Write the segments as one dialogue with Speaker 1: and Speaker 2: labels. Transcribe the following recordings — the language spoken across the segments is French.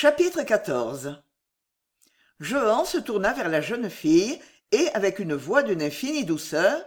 Speaker 1: Chapitre XIV. Jehan se tourna vers la jeune fille et, avec une voix d'une infinie douceur,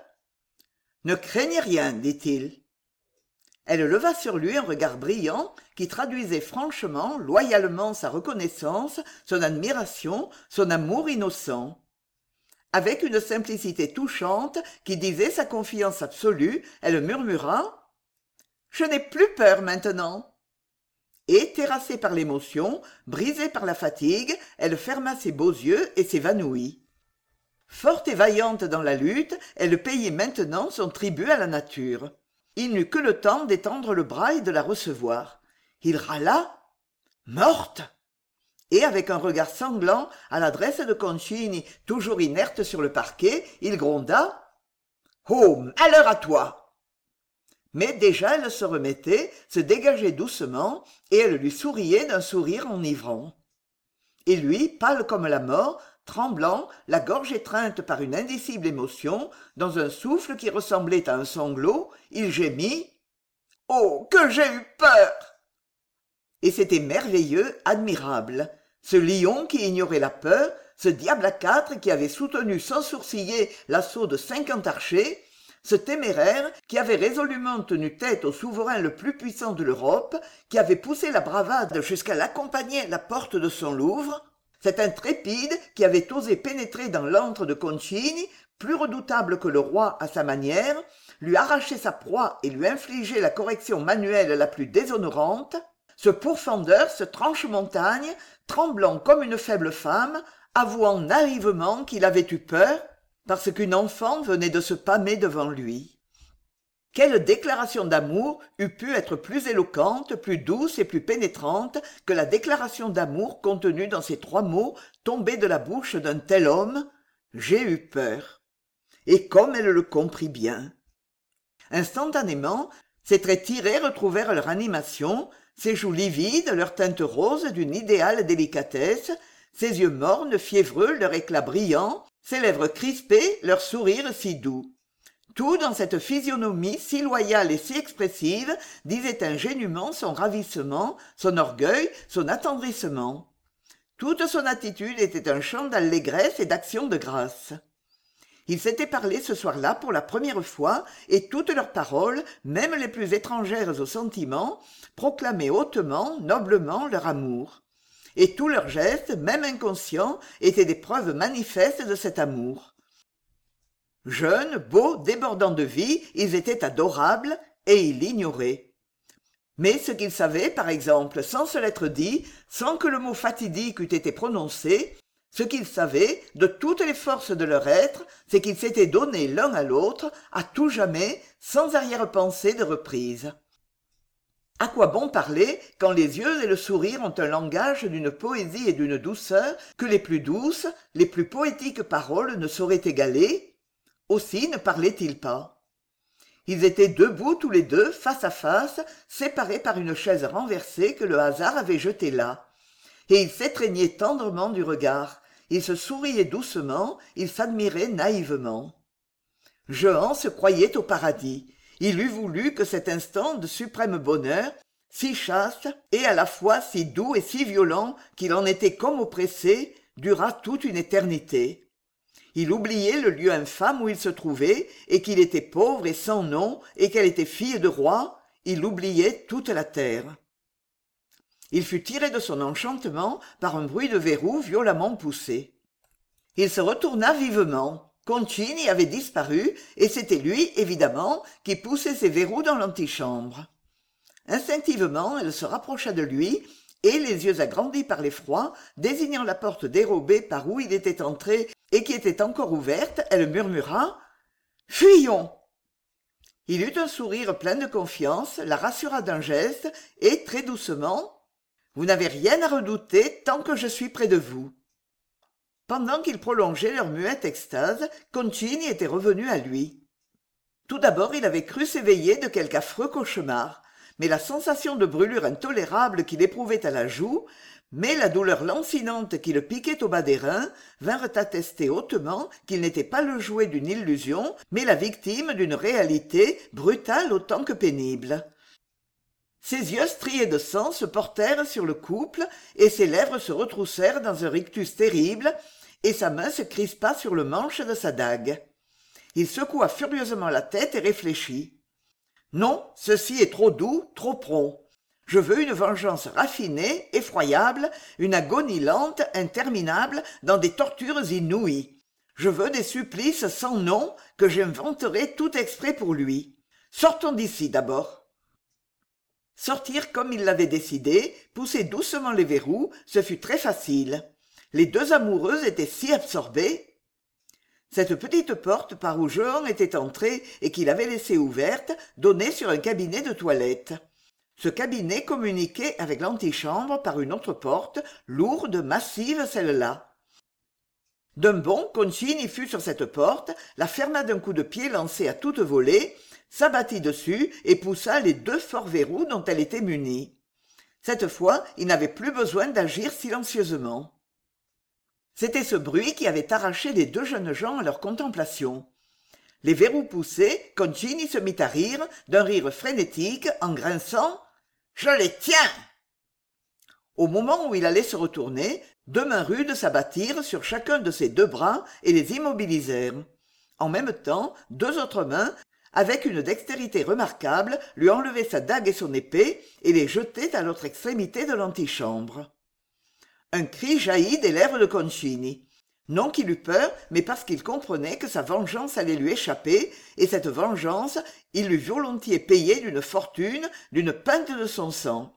Speaker 1: « Ne craignez rien, dit-il. » Elle leva sur lui un regard brillant qui traduisait franchement, loyalement sa reconnaissance, son admiration, son amour innocent. Avec une simplicité touchante qui disait sa confiance absolue, elle murmura « Je n'ai plus peur maintenant. » Et, terrassée par l'émotion, brisée par la fatigue, elle ferma ses beaux yeux et s'évanouit. Forte et vaillante dans la lutte, elle payait maintenant son tribut à la nature. Il n'eut que le temps d'étendre le bras et de la recevoir. Il râla « Morte !» Et avec un regard sanglant à l'adresse de Concini, toujours inerte sur le parquet, il gronda « Oh, malheur à toi !» Mais déjà elle se remettait, se dégageait doucement, et elle lui souriait d'un sourire enivrant. Et lui, pâle comme la mort, tremblant, la gorge étreinte par une indicible émotion, dans un souffle qui ressemblait à un sanglot, il gémit « Oh, que j'ai eu peur !» Et c'était merveilleux, admirable. Ce lion qui ignorait la peur, ce diable à quatre qui avait soutenu sans sourciller l'assaut de 50 archers, ce téméraire qui avait résolument tenu tête au souverain le plus puissant de l'Europe, qui avait poussé la bravade jusqu'à l'accompagner à la porte de son Louvre, cet intrépide qui avait osé pénétrer dans l'antre de Concini, plus redoutable que le roi à sa manière, lui arracher sa proie et lui infliger la correction manuelle la plus déshonorante, ce pourfendeur, ce tranche-montagne, tremblant comme une faible femme, avouant naïvement qu'il avait eu peur, parce qu'une enfant venait de se pâmer devant lui. Quelle déclaration d'amour eût pu être plus éloquente, plus douce et plus pénétrante que la déclaration d'amour contenue dans ces 3 mots tombés de la bouche d'un tel homme « J'ai eu peur ». Et comme elle le comprit bien. Instantanément, ses traits tirés retrouvèrent leur animation, ses joues livides, leur teinte rose d'une idéale délicatesse, ses yeux mornes, fiévreux, leur éclat brillant, ses lèvres crispées, leur sourire si doux. Tout dans cette physionomie si loyale et si expressive disait ingénument son ravissement, son orgueil, son attendrissement. Toute son attitude était un chant d'allégresse et d'action de grâce. Ils s'étaient parlé ce soir-là pour la première fois, et toutes leurs paroles, même les plus étrangères aux sentiments, proclamaient hautement, noblement leur amour. Et tous leurs gestes, même inconscients, étaient des preuves manifestes de cet amour. Jeunes, beaux, débordants de vie, ils étaient adorables, et ils l'ignoraient. Mais ce qu'ils savaient, par exemple, sans se l'être dit, sans que le mot fatidique eût été prononcé, ce qu'ils savaient, de toutes les forces de leur être, c'est qu'ils s'étaient donnés l'un à l'autre, à tout jamais, sans arrière-pensée de reprise. À quoi bon parler quand les yeux et le sourire ont un langage d'une poésie et d'une douceur que les plus douces, les plus poétiques paroles ne sauraient égaler? Aussi ne parlaient-ils pas. Ils étaient debout tous les deux, face à face, séparés par une chaise renversée que le hasard avait jetée là. Et ils s'étreignaient tendrement du regard, ils se souriaient doucement, ils s'admiraient naïvement. Jehan se croyait au paradis. Il eût voulu que cet instant de suprême bonheur, si chaste et à la fois si doux et si violent qu'il en était comme oppressé, durât toute une éternité. Il oubliait le lieu infâme où il se trouvait, et qu'il était pauvre et sans nom, et qu'elle était fille de roi, il oubliait toute la terre. Il fut tiré de son enchantement par un bruit de verrou violemment poussé. Il se retourna vivement. Concini avait disparu, et c'était lui, évidemment, qui poussait ses verrous dans l'antichambre. Instinctivement, elle se rapprocha de lui, et, les yeux agrandis par l'effroi, désignant la porte dérobée par où il était entré et qui était encore ouverte, elle murmura « Fuyons !» Il eut un sourire plein de confiance, la rassura d'un geste, et, très doucement, « Vous n'avez rien à redouter tant que je suis près de vous. » Pendant qu'ils prolongeaient leur muette extase, Concini était revenu à lui. Tout d'abord, il avait cru s'éveiller de quelque affreux cauchemar, mais la sensation de brûlure intolérable qu'il éprouvait à la joue, mais la douleur lancinante qui le piquait au bas des reins, vinrent attester hautement qu'il n'était pas le jouet d'une illusion, mais la victime d'une réalité brutale autant que pénible. Ses yeux striés de sang se portèrent sur le couple, et ses lèvres se retroussèrent dans un rictus terrible, et sa main se crispa sur le manche de sa dague. Il secoua furieusement la tête et réfléchit. Non, ceci est trop doux, trop prompt. Je veux une vengeance raffinée, effroyable, une agonie lente, interminable, dans des tortures inouïes. Je veux des supplices sans nom que j'inventerai tout exprès pour lui. Sortons d'ici d'abord. Sortir comme il l'avait décidé, pousser doucement les verrous, ce fut très facile. Les deux amoureux étaient si absorbés. Cette petite porte par où Jehan était entré et qu'il avait laissée ouverte donnait sur un cabinet de toilette. Ce cabinet communiquait avec l'antichambre par une autre porte, lourde, massive celle-là. D'un bond, Concini fut sur cette porte, la ferma d'un coup de pied lancé à toute volée, s'abattit dessus et poussa les deux forts verrous dont elle était munie. Cette fois, il n'avait plus besoin d'agir silencieusement. C'était ce bruit qui avait arraché les deux jeunes gens à leur contemplation. Les verrous poussés, Concini se mit à rire, d'un rire frénétique, en grinçant « Je les tiens !» Au moment où il allait se retourner, deux mains rudes s'abattirent sur chacun de ses deux bras et les immobilisèrent. En même temps, deux autres mains, avec une dextérité remarquable, lui enlevaient sa dague et son épée et les jetaient à l'autre extrémité de l'antichambre. Un cri jaillit des lèvres de Concini. Non qu'il eût peur, mais parce qu'il comprenait que sa vengeance allait lui échapper, et cette vengeance, il l'eût volontiers payée d'une fortune, d'une pinte de son sang.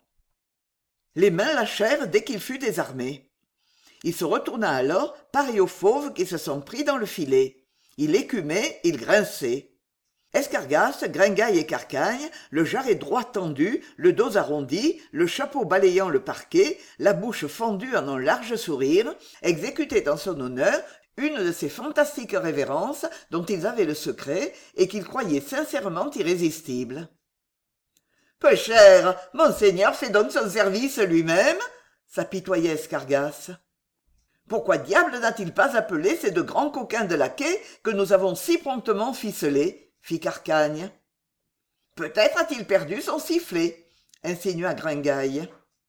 Speaker 1: Les mains lâchèrent dès qu'il fut désarmé. Il se retourna alors, pareil aux fauves qui se sont pris dans le filet. Il écumait, il grinçait. Escargas, Gringaille et Carcagne, le jarret droit tendu, le dos arrondi, le chapeau balayant le parquet, la bouche fendue en un large sourire, exécutaient en son honneur une de ces fantastiques révérences dont ils avaient le secret et qu'ils croyaient sincèrement irrésistibles. « Peu cher, monseigneur fait donc son service lui-même » s'apitoyait Escargas. « Pourquoi diable n'a-t-il pas appelé ces deux grands coquins de laquais que nous avons si promptement ficelés ?» fit Carcagne. « Peut-être a-t-il perdu son sifflet » insinua Gringaille.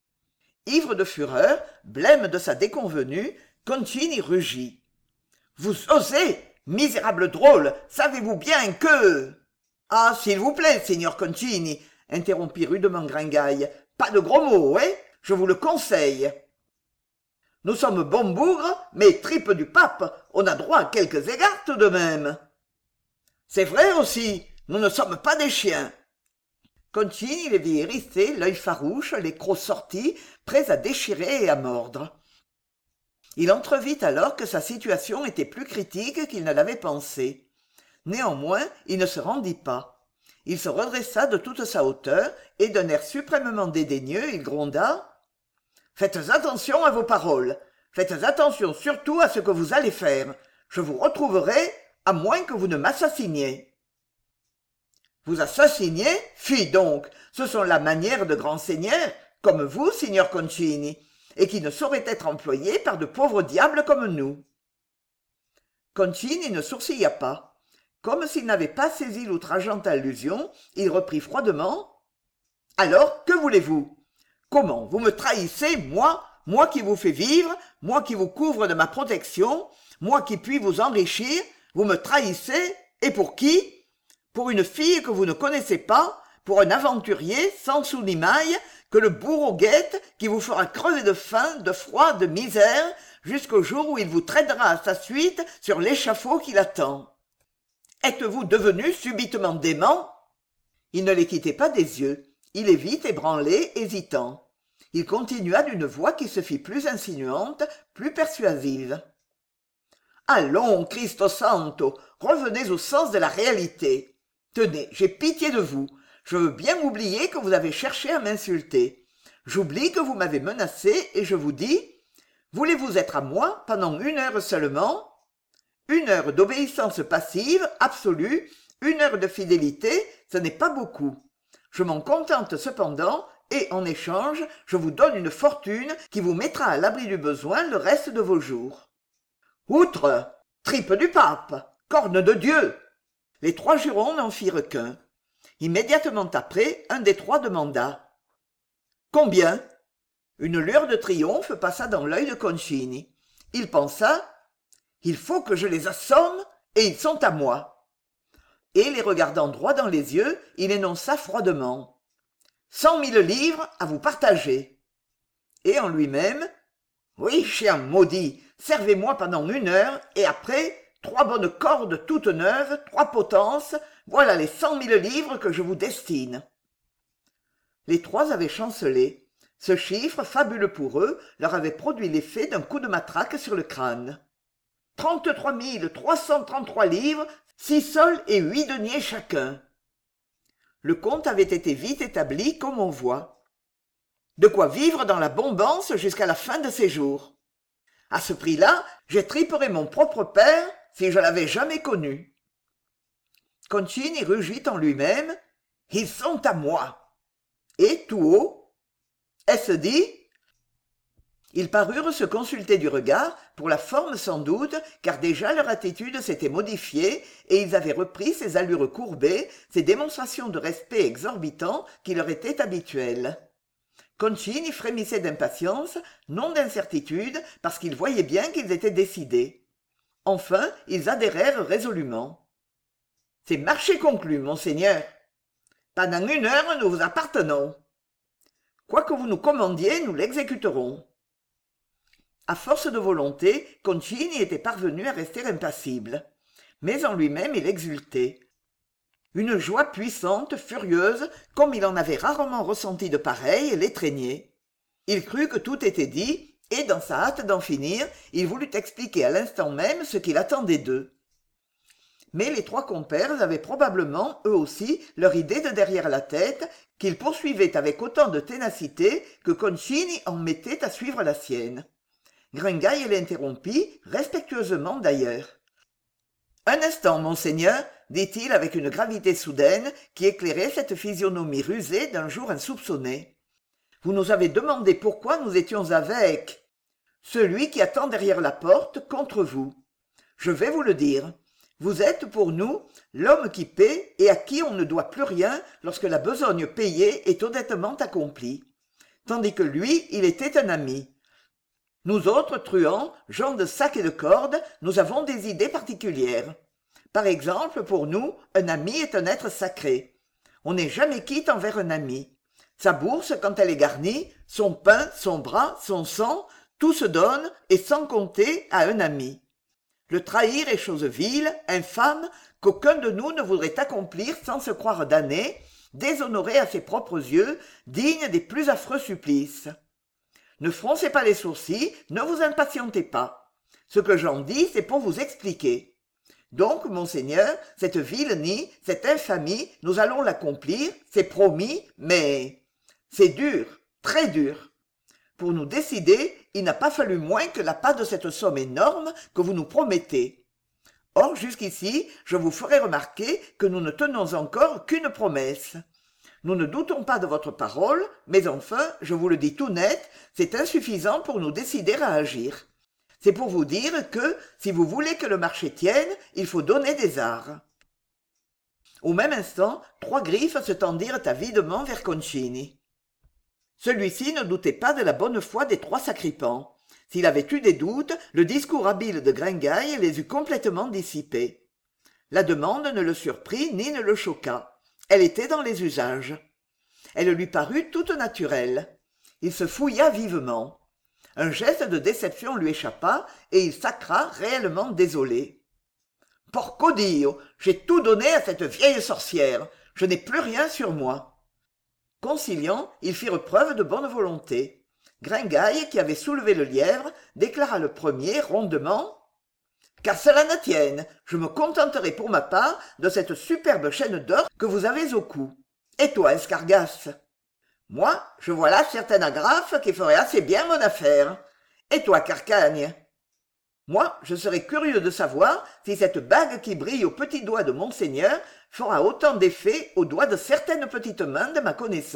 Speaker 1: Ivre de fureur, blême de sa déconvenue, Concini rugit. « Vous osez, misérable drôle, savez-vous bien que... »« Ah, s'il vous plaît, signor Concini, » interrompit rudement Gringaille, « pas de gros mots, hein, je vous le conseille. » Nous sommes bons bougres, mais tripes du pape, on a droit à quelques égards tout de même. C'est vrai aussi, nous ne sommes pas des chiens. Concini les vit hérisser, l'œil farouche, les crocs sortis, prêts à déchirer et à mordre. Il entrevit alors que sa situation était plus critique qu'il ne l'avait pensé. Néanmoins, il ne se rendit pas. Il se redressa de toute sa hauteur et d'un air suprêmement dédaigneux, il gronda « Faites attention à vos paroles. Faites attention surtout à ce que vous allez faire. Je vous retrouverai, à moins que vous ne m'assassiniez. » « Vous assassiniez ? Fi donc, ce sont la manière de grands seigneurs, comme vous, signor Concini, et qui ne sauraient être employés par de pauvres diables comme nous. » Concini ne sourcilla pas. Comme s'il n'avait pas saisi l'outrageante allusion, il reprit froidement « Alors, que voulez-vous ? Comment, vous me trahissez, moi qui vous fais vivre, moi qui vous couvre de ma protection, moi qui puis vous enrichir, vous me trahissez, et pour qui ? Pour une fille que vous ne connaissez pas, pour un aventurier sans sou ni maille, que le bourreau guette, qui vous fera crever de faim, de froid, de misère, jusqu'au jour où il vous traînera à sa suite sur l'échafaud qui l'attend. Êtes-vous devenu subitement dément ? » Il ne les quittait pas des yeux. Il les vit ébranlés, hésitants. Il continua d'une voix qui se fit plus insinuante, plus persuasive. « Allons, Cristo Santo, revenez au sens de la réalité. Tenez, j'ai pitié de vous. Je veux bien oublier que vous avez cherché à m'insulter. J'oublie que vous m'avez menacé et je vous dis, voulez-vous être à moi pendant 1 heure seulement ? 1 heure d'obéissance passive, absolue, 1 heure de fidélité, ce n'est pas beaucoup. Je m'en contente cependant et, en échange, je vous donne une fortune qui vous mettra à l'abri du besoin le reste de vos jours. » Outre, tripe du pape, corne de Dieu. Les 3 jurons n'en firent qu'un. Immédiatement après, un des 3 demanda Combien? Une lueur de triomphe passa dans l'œil de Concini. Il pensa: il faut que je les assomme, et ils sont à moi. Et les regardant droit dans les yeux, il énonça froidement: 100 000 livres à vous partager. Et en lui-même: oui, chien maudit, servez-moi pendant 1 heure, et après, 3 bonnes cordes toutes neuves, 3 potences, voilà les 100 000 livres que je vous destine. Les trois avaient chancelé. Ce chiffre, fabuleux pour eux, leur avait produit l'effet d'un coup de matraque sur le crâne. 33 333 livres, 6 sols et 8 deniers chacun. Le compte avait été vite établi, comme on voit. De quoi vivre dans la bombance jusqu'à la fin de ses jours. À ce prix-là, j'étriperais mon propre père si je l'avais jamais connu. Concini rugit en lui-même: ils sont à moi. Et tout haut: est-ce dit? Ils parurent se consulter du regard, pour la forme sans doute, car déjà leur attitude s'était modifiée, et ils avaient repris ces allures courbées, ces démonstrations de respect exorbitants qui leur étaient habituelles. Concini frémissait d'impatience, non d'incertitude, parce qu'il voyait bien qu'ils étaient décidés. Enfin, ils adhérèrent résolument. « C'est marché conclu, monseigneur. Pendant 1 heure, nous vous appartenons. Quoi que vous nous commandiez, nous l'exécuterons. » À force de volonté, Concini était parvenu à rester impassible. Mais en lui-même, il exultait. Une joie puissante, furieuse, comme il en avait rarement ressenti de pareille, l'étreignait. Il crut que tout était dit, et dans sa hâte d'en finir, il voulut expliquer à l'instant même ce qu'il attendait d'eux. Mais les 3 compères avaient probablement, eux aussi, leur idée de derrière la tête, qu'ils poursuivaient avec autant de ténacité que Concini en mettait à suivre la sienne. Gringaille l'interrompit, respectueusement d'ailleurs. « Un instant, monseigneur, dit-il avec une gravité soudaine qui éclairait cette physionomie rusée d'un jour insoupçonné. Vous nous avez demandé pourquoi nous étions avec celui qui attend derrière la porte contre vous. Je vais vous le dire. Vous êtes pour nous l'homme qui paie et à qui on ne doit plus rien lorsque la besogne payée est honnêtement accomplie. Tandis que lui, il était un ami. Nous autres truands, gens de sac et de corde, nous avons des idées particulières. Par exemple, pour nous, un ami est un être sacré. On n'est jamais quitte envers un ami. Sa bourse, quand elle est garnie, son pain, son bras, son sang, tout se donne, et sans compter, à un ami. Le trahir est chose vile, infâme, qu'aucun de nous ne voudrait accomplir sans se croire damné, déshonoré à ses propres yeux, digne des plus affreux supplices. Ne froncez pas les sourcils, ne vous impatientez pas. Ce que j'en dis, c'est pour vous expliquer. Donc, monseigneur, cette vilenie, cette infamie, nous allons l'accomplir, c'est promis, mais c'est dur, très dur. Pour nous décider, il n'a pas fallu moins que l'appât de cette somme énorme que vous nous promettez. Or, jusqu'ici, je vous ferai remarquer que nous ne tenons encore qu'une promesse. Nous ne doutons pas de votre parole, mais enfin, je vous le dis tout net, c'est insuffisant pour nous décider à agir. C'est pour vous dire que, si vous voulez que le marché tienne, il faut donner des arrhes. Au même instant, 3 griffes se tendirent avidement vers Concini. Celui-ci ne doutait pas de la bonne foi des 3 sacripants. S'il avait eu des doutes, le discours habile de Gringaille les eût complètement dissipés. La demande ne le surprit ni ne le choqua. Elle était dans les usages. Elle lui parut toute naturelle. Il se fouilla vivement. Un geste de déception lui échappa et il sacra réellement désolé. « Porco Dio, j'ai tout donné à cette vieille sorcière. Je n'ai plus rien sur moi. » Conciliant, ils firent preuve de bonne volonté. Gringaille, qui avait soulevé le lièvre, déclara le premier rondement: « Qu'à cela ne tienne, je me contenterai pour ma part de cette superbe chaîne d'or que vous avez au cou. Et toi, Escargas? Moi, je vois là certaines agrafes qui feraient assez bien mon affaire. Et toi, Carcagne? Moi, je serais curieux de savoir si cette bague qui brille au petit doigt de monseigneur fera autant d'effet aux doigts de certaines petites mains de ma connaissance. »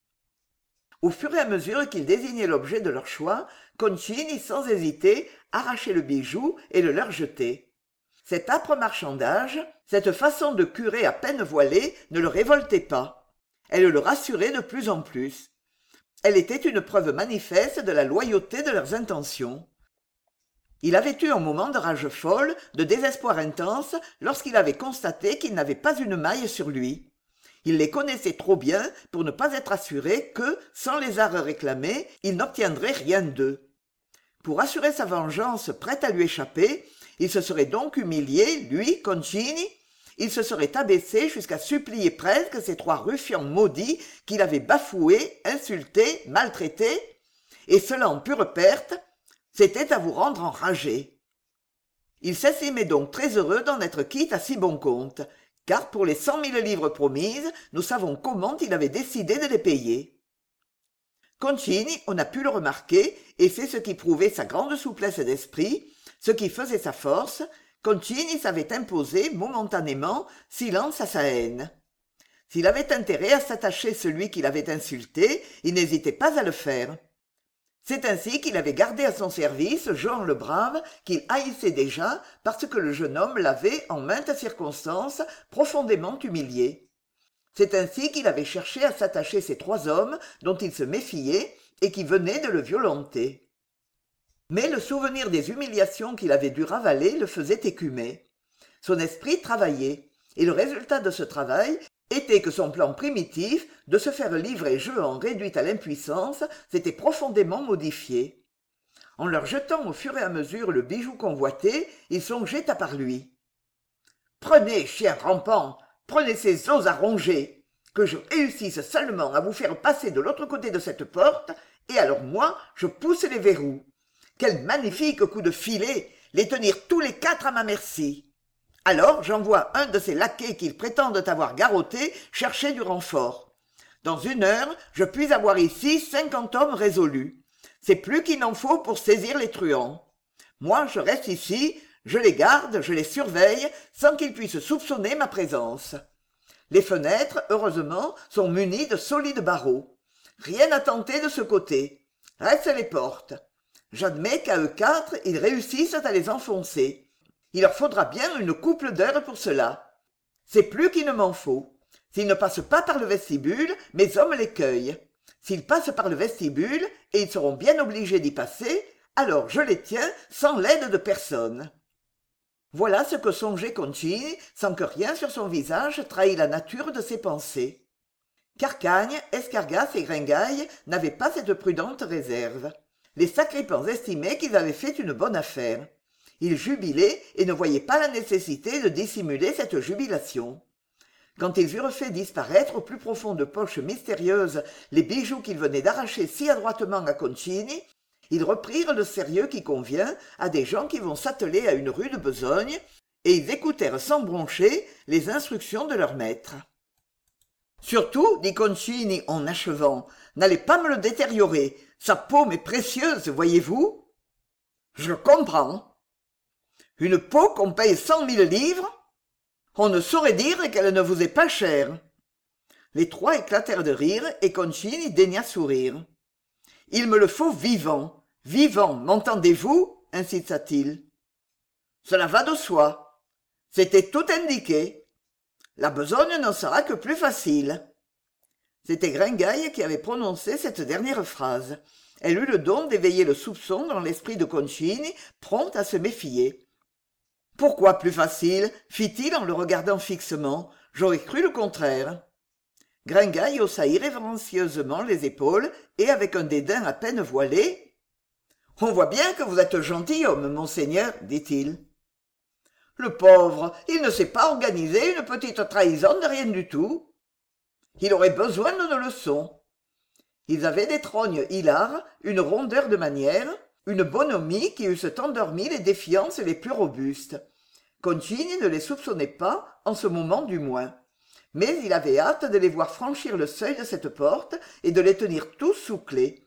Speaker 1: Au fur et à mesure qu'ils désignaient l'objet de leur choix, Concini, sans hésiter, arrachait le bijou et le leur jetait. Cet âpre marchandage, cette façon de curer à peine voilée ne le révoltait pas. Elle le rassurait de plus en plus. Elle était une preuve manifeste de la loyauté de leurs intentions. Il avait eu un moment de rage folle, de désespoir intense, lorsqu'il avait constaté qu'il n'avait pas une maille sur lui. Il les connaissait trop bien pour ne pas être assuré que, sans les arrhes réclamés, il n'obtiendrait rien d'eux. Pour assurer sa vengeance prête à lui échapper, il se serait donc humilié, lui, Concini. Il se serait abaissé jusqu'à supplier presque ces trois ruffians maudits qu'il avait bafoués, insultés, maltraités. Et cela en pure perte, c'était à vous rendre enragé. Il s'estimait donc très heureux d'en être quitte à si bon compte, car pour les 100 000 livres promises, nous savons comment il avait décidé de les payer. Concini, on a pu le remarquer, et c'est ce qui prouvait sa grande souplesse d'esprit, ce qui faisait sa force, Concini savait imposer momentanément silence à sa haine. S'il avait intérêt à s'attacher celui qui l'avait insulté, il n'hésitait pas à le faire. C'est ainsi qu'il avait gardé à son service Jehan le Brave, qu'il haïssait déjà parce que le jeune homme l'avait, en maintes circonstances, profondément humilié. C'est ainsi qu'il avait cherché à s'attacher ces trois hommes dont il se méfiait et qui venaient de le violenter. Mais le souvenir des humiliations qu'il avait dû ravaler le faisait écumer. Son esprit travaillait, et le résultat de ce travail était que son plan primitif de se faire livrer Jehan réduit à l'impuissance s'était profondément modifié. En leur jetant au fur et à mesure le bijou convoité, il songeait à par lui. « Prenez, chien rampant, prenez ces os à ronger, que je réussisse seulement à vous faire passer de l'autre côté de cette porte, et alors moi, je pousse les verrous. Quel magnifique coup de filet, les tenir tous les quatre à ma merci. Alors j'envoie un de ces laquais qu'ils prétendent avoir garrotté chercher du renfort. Dans 1 heure, je puis avoir ici 50 hommes résolus. C'est plus qu'il n'en faut pour saisir les truands. Moi, je reste ici, je les garde, je les surveille, sans qu'ils puissent soupçonner ma présence. Les fenêtres, heureusement, sont munies de solides barreaux. Rien à tenter de ce côté. Restent les portes. J'admets qu'à eux quatre, ils réussissent à les enfoncer. Il leur faudra bien une couple d'heures pour cela. C'est plus qu'il ne m'en faut. S'ils ne passent pas par le vestibule, mes hommes les cueillent. S'ils passent par le vestibule, et ils seront bien obligés d'y passer, alors je les tiens sans l'aide de personne. Voilà ce que songeait Concini, sans que rien sur son visage trahît la nature de ses pensées. Carcagne, Escargas et Gringaille n'avaient pas cette prudente réserve. Les sacripants estimaient qu'ils avaient fait une bonne affaire. Ils jubilaient et ne voyaient pas la nécessité de dissimuler cette jubilation. Quand ils eurent fait disparaître aux plus profondes poches mystérieuses les bijoux qu'ils venaient d'arracher si adroitement à Concini, ils reprirent le sérieux qui convient à des gens qui vont s'atteler à une rude besogne, et ils écoutèrent sans broncher les instructions de leur maître. « Surtout, dit Concini en achevant, n'allez pas me le détériorer, sa peau m'est précieuse, voyez-vous ?»« Je comprends. »« Une peau qu'on paye 100 000 livres ? On ne saurait dire qu'elle ne vous est pas chère. » Les trois éclatèrent de rire et Concini daigna sourire. « Il me le faut vivant, vivant, m'entendez-vous » insista-t-il. « Cela va de soi. C'était tout indiqué. La besogne n'en sera que plus facile. » C'était Gringaille qui avait prononcé cette dernière phrase. Elle eut le don d'éveiller le soupçon dans l'esprit de Concini, prompt à se méfier. « Pourquoi plus facile ?» fit-il en le regardant fixement. « J'aurais cru le contraire. » Gringaille haussa irrévérencieusement les épaules et, avec un dédain à peine voilé, « On voit bien que vous êtes gentilhomme, monseigneur, dit-il. » Le pauvre, il ne sait pas organiser une petite trahison de rien du tout. Il aurait besoin d'une leçon. Ils avaient des trognes hilares, une rondeur de manières, une bonhomie qui eussent endormi les défiances les plus robustes. Concini ne les soupçonnait pas, en ce moment du moins. Mais il avait hâte de les voir franchir le seuil de cette porte et de les tenir tous sous clé.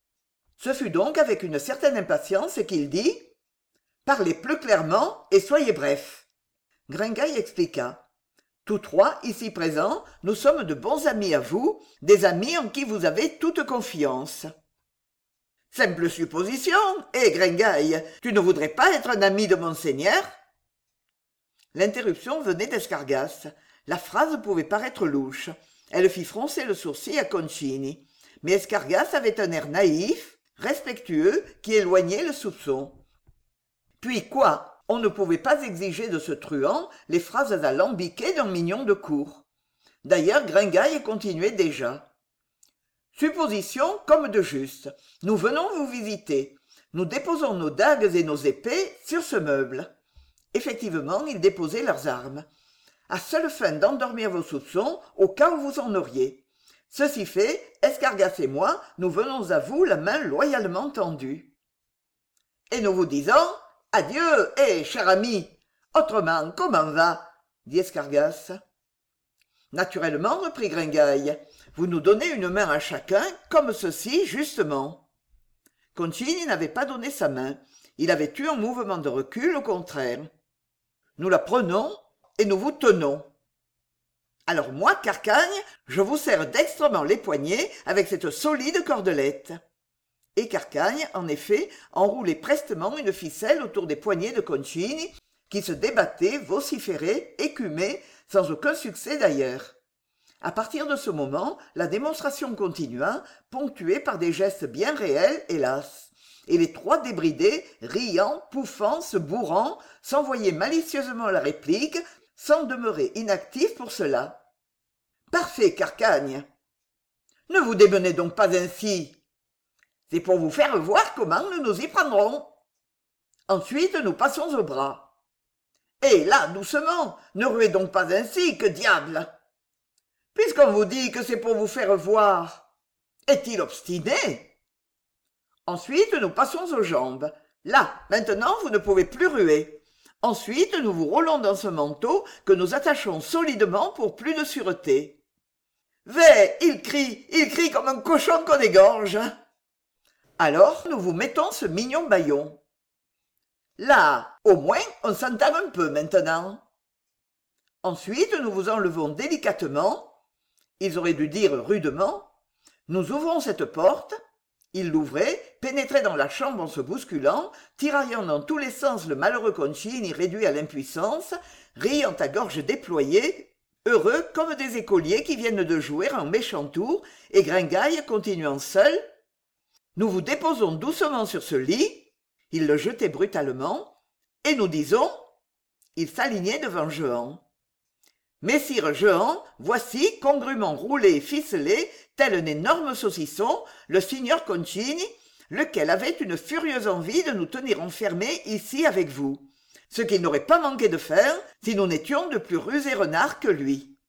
Speaker 1: Ce fut donc avec une certaine impatience qu'il dit « Parlez plus clairement et soyez bref. » Gringaille expliqua. « Tous trois, ici présents, nous sommes de bons amis à vous, des amis en qui vous avez toute confiance. » Simple supposition, Gringaille, tu ne voudrais pas être un ami de monseigneur ? L'interruption venait d'Escargas. La phrase pouvait paraître louche. Elle fit froncer le sourcil à Concini. Mais Escargas avait un air naïf, respectueux, qui éloignait le soupçon. Puis quoi? On ne pouvait pas exiger de ce truand les phrases alambiquées d'un mignon de cour. D'ailleurs, Gringaille continuait déjà. Supposition comme de juste. Nous venons vous visiter. Nous déposons nos dagues et nos épées sur ce meuble. Effectivement, ils déposaient leurs armes. À seule fin d'endormir vos soupçons, au cas où vous en auriez. Ceci fait, Escargas et moi, nous venons à vous la main loyalement tendue. Et nous vous disons « Adieu, cher ami !»« Autrement, comment va ?» dit Escargas. « Naturellement, reprit Gringaille, vous nous donnez une main à chacun, comme ceci, justement. » Concini n'avait pas donné sa main. Il avait eu un mouvement de recul, au contraire. « Nous la prenons et nous vous tenons. » Alors moi, Carcagne, je vous serre dextrement les poignets avec cette solide cordelette. Et Carcagne, en effet, enroulait prestement une ficelle autour des poignets de Concini, qui se débattaient, vociféraient, écumaient, sans aucun succès d'ailleurs. À partir de ce moment, la démonstration continua, ponctuée par des gestes bien réels, hélas. Et les trois débridés, riant, pouffant, se bourrant, s'envoyaient malicieusement la réplique, sans demeurer inactifs pour cela. « Parfait, Carcagne !»« Ne vous démenez donc pas ainsi !»« C'est pour vous faire voir comment nous nous y prendrons. » Ensuite, nous passons au bras. « Et là, doucement, ne ruez donc pas ainsi, que diable !»« Puisqu'on vous dit que c'est pour vous faire voir. » Est-il obstiné ? Ensuite, nous passons aux jambes. Là, maintenant, vous ne pouvez plus ruer. Ensuite, nous vous roulons dans ce manteau que nous attachons solidement pour plus de sûreté. Vé, il crie comme un cochon qu'on égorge. Alors, nous vous mettons ce mignon bâillon. Là, au moins, on s'entend un peu maintenant. Ensuite, nous vous enlevons délicatement. Ils auraient dû dire rudement. Nous ouvrons cette porte. Il l'ouvrait, pénétrait dans la chambre en se bousculant, tiraillant dans tous les sens le malheureux Concini réduit à l'impuissance, riant à gorge déployée, heureux comme des écoliers qui viennent de jouer un méchant tour, et Gringaille continuant seul. Nous vous déposons doucement sur ce lit. Il le jetait brutalement. Et nous disons. Il s'alignait devant Jehan. Messire Jehan, voici, congruement roulé et ficelé, tel un énorme saucisson, le signor Concini, lequel avait une furieuse envie de nous tenir enfermés ici avec vous, ce qu'il n'aurait pas manqué de faire si nous n'étions de plus rusés renards que lui.